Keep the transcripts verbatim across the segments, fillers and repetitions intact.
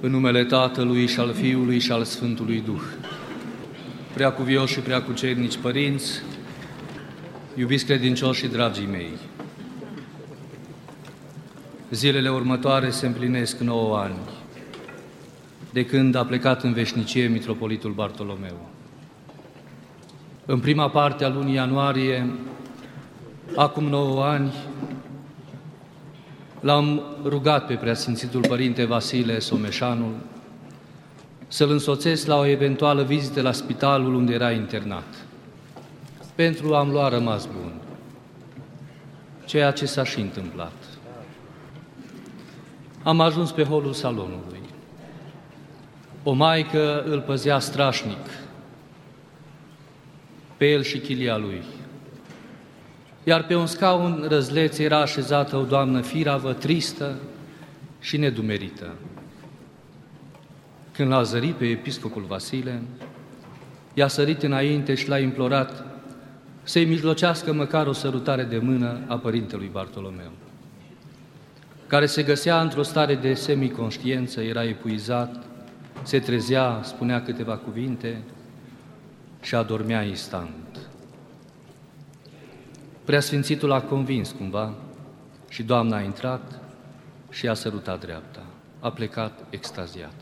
În numele Tatălui și al Fiului și al Sfântului Duh. Preacuvioși și preacucernici părinți, iubiți credincioși și dragii mei, zilele următoare se împlinesc nouă ani de când a plecat în veșnicie Mitropolitul Bartolomeu. În prima parte a lunii ianuarie, acum nouă ani, l-am rugat pe Preasfințitul Părinte Vasile Someșanul să-l însoțesc la o eventuală vizită la spitalul unde era internat, pentru a-mi lua rămas bun, ceea ce s-a și întâmplat. Am ajuns pe holul salonului. O maică îl păzea strașnic, pe el și chilia lui, iar pe un scaun răzleț era așezată o doamnă firavă, tristă și nedumerită. Când l-a zărit pe episcopul Vasile, i-a sărit înainte și l-a implorat să-i mijlocească măcar o sărutare de mână a părintelui Bartolomeu, care se găsea într-o stare de semiconștiență, era epuizat, se trezea, spunea câteva cuvinte și adormea instant. Preasfințitul a convins cumva și doamna a intrat și a sărutat dreapta. A plecat extaziată.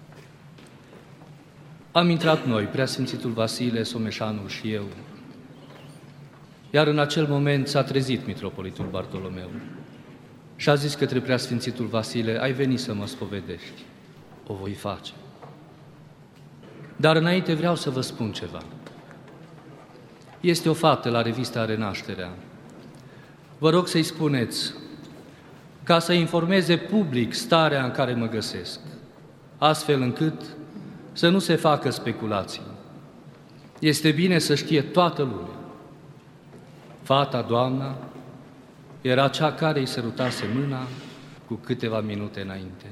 Am intrat noi, Preasfințitul Vasile Someșanul și eu, iar în acel moment s-a trezit Mitropolitul Bartolomeu și a zis către Preasfințitul Vasile: ai venit să mă spovedești, o voi face. Dar înainte vreau să vă spun ceva. Este o fată la revista Renașterea. Vă rog să-i spuneți, ca să informeze public starea în care mă găsesc, astfel încât să nu se facă speculații. Este bine să știe toată lumea. Fata, doamna, era cea care îi sărutase mâna cu câteva minute înainte.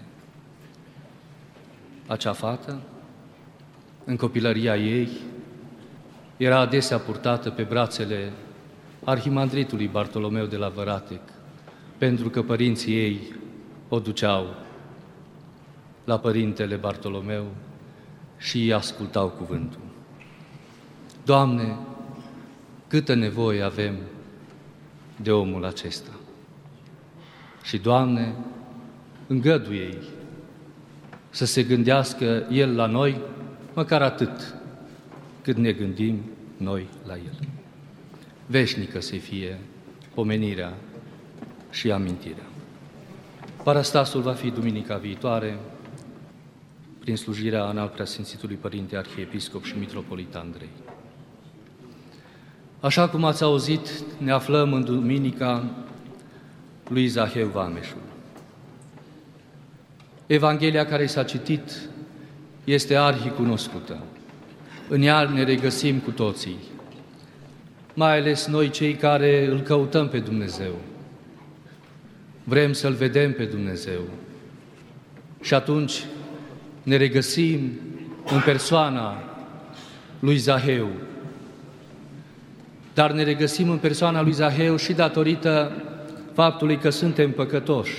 Acea fată, în copilăria ei, era adesea purtată pe brațele arhimandritului Bartolomeu de la Văratec, pentru că părinții ei o duceau la părintele Bartolomeu și îi ascultau cuvântul. Doamne, câtă nevoie avem de omul acesta! Și, Doamne, îngăduie-i să se gândească el la noi, măcar atât cât ne gândim noi la el. Veșnică să fie pomenirea și amintirea. Parastasul va fi duminica viitoare, prin slujirea în al Preasfințitului Părinte Arhiepiscop și Mitropolit Andrei. Așa cum ați auzit, ne aflăm în duminica lui Zaheu Vameșul. Evanghelia care s-a citit este arhicunoscută. În ea ne regăsim cu toții, mai ales noi cei care îl căutăm pe Dumnezeu. Vrem să-L vedem pe Dumnezeu. Și atunci ne regăsim în persoana lui Zaheu. Dar ne regăsim în persoana lui Zaheu și datorită faptului că suntem păcătoși.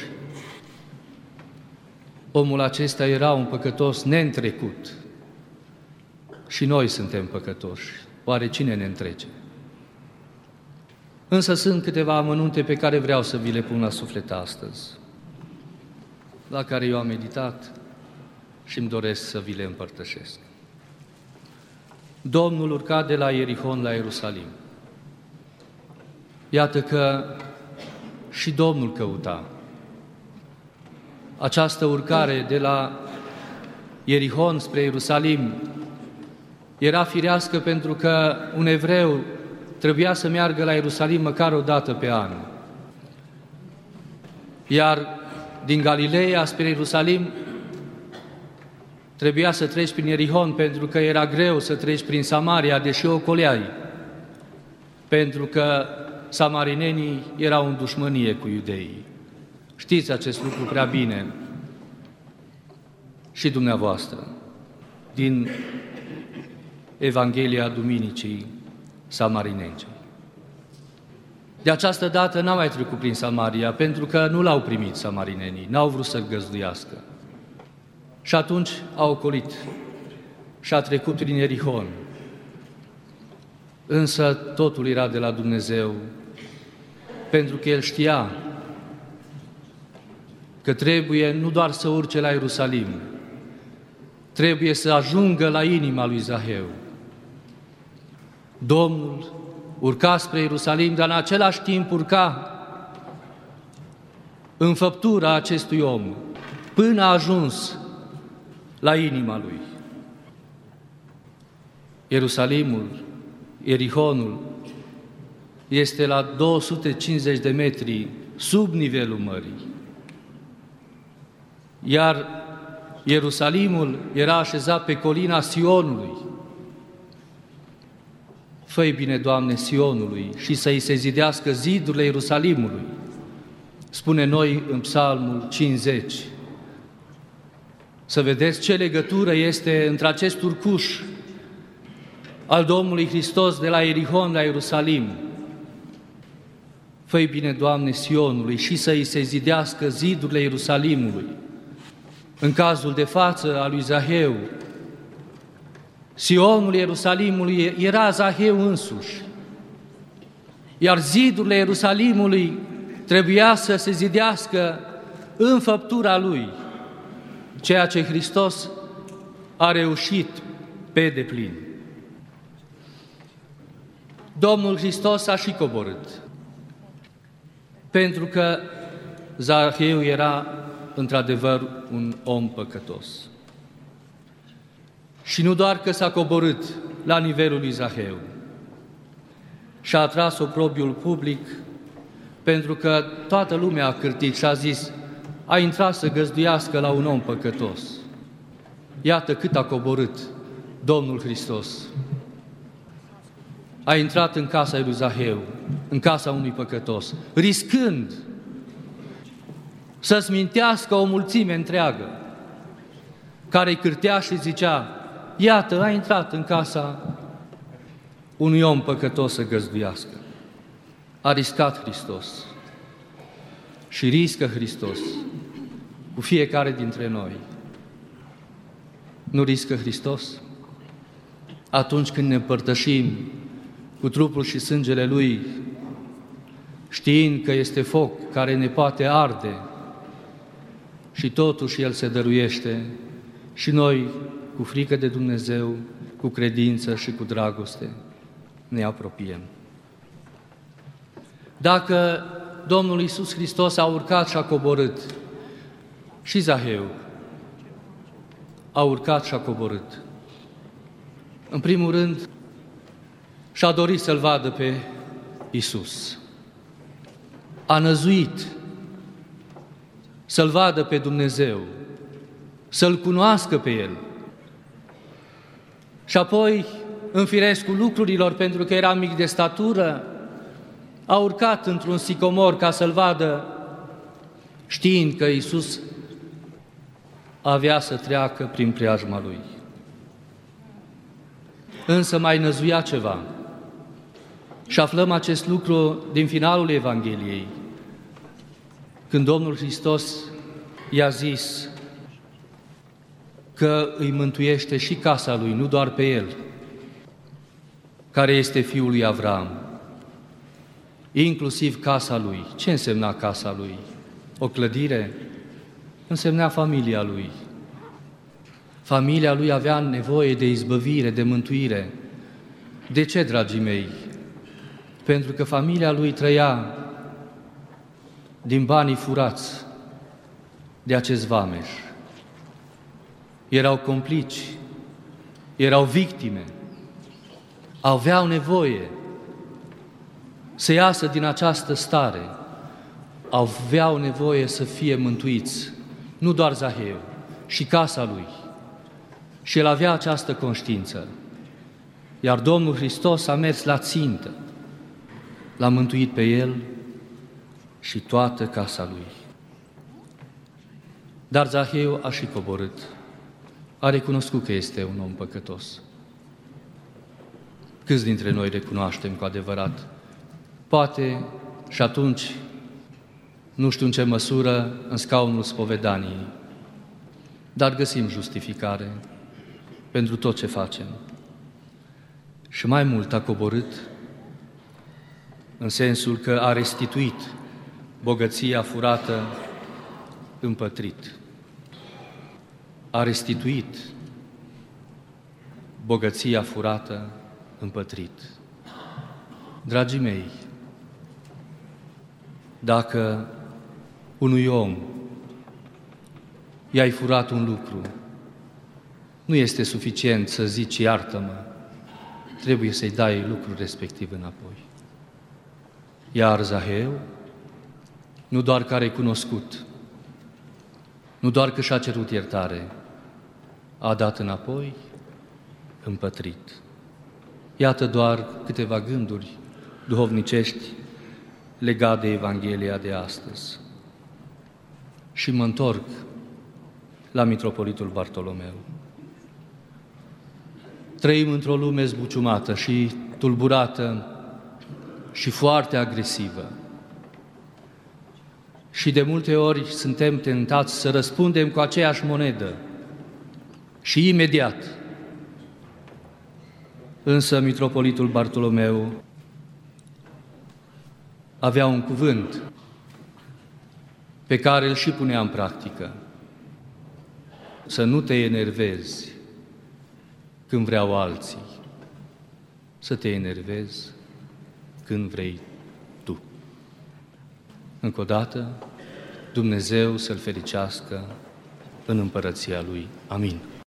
Omul acesta era un păcătos neîntrecut. Și noi suntem păcătoși. Oare cine ne întrece? Însă sunt câteva amănunte pe care vreau să vi le pun la suflet astăzi, la care eu am meditat și îmi doresc să vi le împărtășesc. Domnul urca de la Ierihon la Ierusalim. Iată că și Domnul căuta. Această urcare de la Ierihon spre Ierusalim era firească pentru că un evreu trebuia să meargă la Ierusalim măcar o dată pe an. Iar din Galileea spre Ierusalim trebuia să treci prin Ierihon, pentru că era greu să treci prin Samaria, deși o coleai, pentru că samarinenii erau în dușmănie cu iudeii. Știți acest lucru prea bine și dumneavoastră, din Evanghelia Duminicii Samarinenței. De această dată n-a mai trecut prin Samaria, pentru că nu l-au primit samarinenii, n-au vrut să-l găzduiască. Și atunci a ocolit și a trecut prin Ierihon. Însă totul era de la Dumnezeu, pentru că el știa că trebuie nu doar să urce la Ierusalim, trebuie să ajungă la inima lui Zaheu. Domnul urca spre Ierusalim, dar în același timp urca în făptura acestui om, până a ajuns la inima lui. Ierusalimul, Ierihonul, este la două sute cincizeci de metri sub nivelul mării. Iar Ierusalimul era așezat pe colina Sionului. Fă-i bine, Doamne, Sionului și să-i se zidească zidurile Ierusalimului, spune noi în Psalmul cincizeci. Să vedeți ce legătură este între acest urcuș al Domnului Hristos de la Ierihon la Ierusalim. Fă-i bine, Doamne, Sionului și să-i se zidească zidurile Ierusalimului. În cazul de față al lui Zaheu, Sionul Ierusalimului era Zaheu însuși, iar zidurile Ierusalimului trebuia să se zidească în făptura lui, ceea ce Hristos a reușit pe deplin. Domnul Hristos a și coborât, pentru că Zaheu era într-adevăr un om păcătos. Și nu doar că s-a coborât la nivelul lui Zaheu, și-a atras oprobiul public, pentru că toată lumea a cârtit și a zis: a intrat să găzduiască la un om păcătos. Iată cât a coborât Domnul Hristos. A intrat în casa lui Zaheu, în casa unui păcătos, riscând să-ți mintească o mulțime întreagă, care îi cârtea și zicea: iată, a intrat în casa unui om păcătos să găzduiască. A riscat Hristos și riscă Hristos cu fiecare dintre noi. Nu riscă Hristos? Atunci când ne împărtășim cu trupul și sângele Lui, știind că este foc care ne poate arde, și totuși El se dăruiește și noi, cu frică de Dumnezeu, cu credință și cu dragoste, ne apropiem. Dacă Domnul Iisus Hristos a urcat și a coborât, și Zaheu a urcat și a coborât. În primul rând, și-a dorit să-L vadă pe Iisus. A năzuit să-L vadă pe Dumnezeu, să-L cunoască pe El. Și apoi, în firescul lucrurilor, pentru că era mic de statură, a urcat într-un sicomor ca să-L vadă, știind că Iisus avea să treacă prin preajma Lui. Însă mai năzuia ceva. Și aflăm acest lucru din finalul Evangheliei, când Domnul Hristos i-a zis că îi mântuiește și casa lui, nu doar pe el, care este fiul lui Avram, inclusiv casa lui. Ce însemna casa lui? O clădire? Însemna familia lui. Familia lui avea nevoie de izbăvire, de mântuire. De ce, dragii mei? Pentru că familia lui trăia din banii furați de acest vameș. Erau complici, erau victime, aveau nevoie să iasă din această stare, aveau nevoie să fie mântuiți, nu doar Zaheu, și casa lui. Și el avea această conștiință. Iar Domnul Hristos a mers la țintă, l-a mântuit pe el și toată casa lui. Dar Zaheu a și coborât. A recunoscut că este un om păcătos. Câți dintre noi recunoaștem cu adevărat? Poate și atunci, nu știu în ce măsură, în scaunul spovedaniei. dar găsim justificare pentru tot ce facem. Și mai mult a coborât în sensul că a restituit bogăția furată împătrit. A restituit bogăția furată împătrit. Dragii mei, dacă unui om i-ai furat un lucru, nu este suficient să zici iartă-mă, trebuie să-i dai lucrul respectiv înapoi. Iar Zaheu, nu doar că a recunoscut, nu doar că și-a cerut iertare, a dat înapoi împătrit. Iată doar câteva gânduri duhovnicești legate de Evanghelia de astăzi. Și mă întorc la Mitropolitul Bartolomeu. Trăim într-o lume zbuciumată și tulburată și foarte agresivă. Și de multe ori suntem tentați să răspundem cu aceeași monedă și imediat. Însă Mitropolitul Bartolomeu avea un cuvânt pe care îl și punea în practică. Să nu te enervezi când vreau alții, să te enervezi când vrei tu. Încă o dată, Dumnezeu să-l fericească în împărăția Lui. Amin.